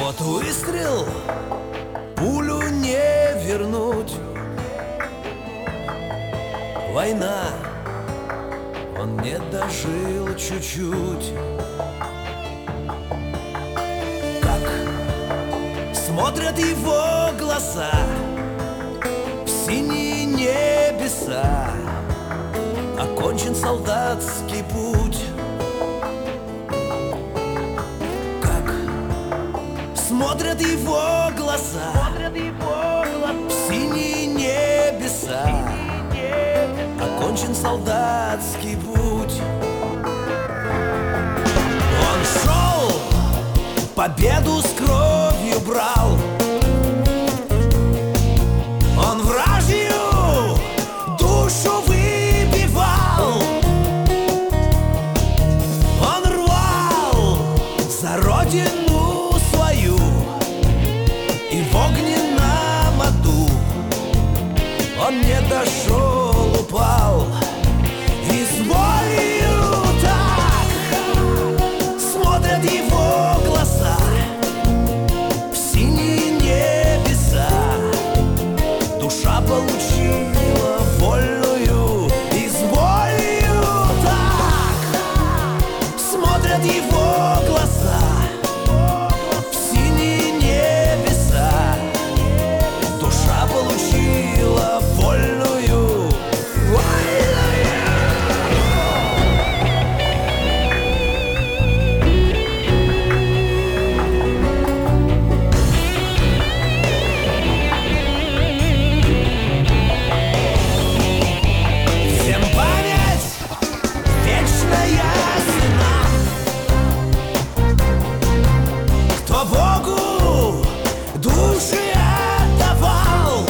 Вот выстрел, пулю не вернуть. Война, он не дожил чуть-чуть. Как смотрят его глаза в синие небеса, окончен солдатский путь. Как смотрят его глаза в синие небеса, окончен солдатский путь. Он шел, победу с кровью брал. Он вражью душу выбивал. Он рвал за родину свою, и в огненном аду он не дошел, упал. И с болью так смотрят его глаза в синие небеса. Душа получила вольную. И с болью так смотрят его глаза в синие небеса. Душа получила вольную. Богу души отдавал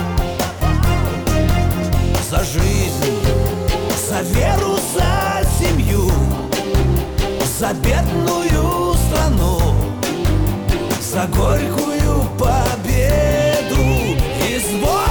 за жизнь, за веру, за семью, за бедную страну, за горькую победу. И с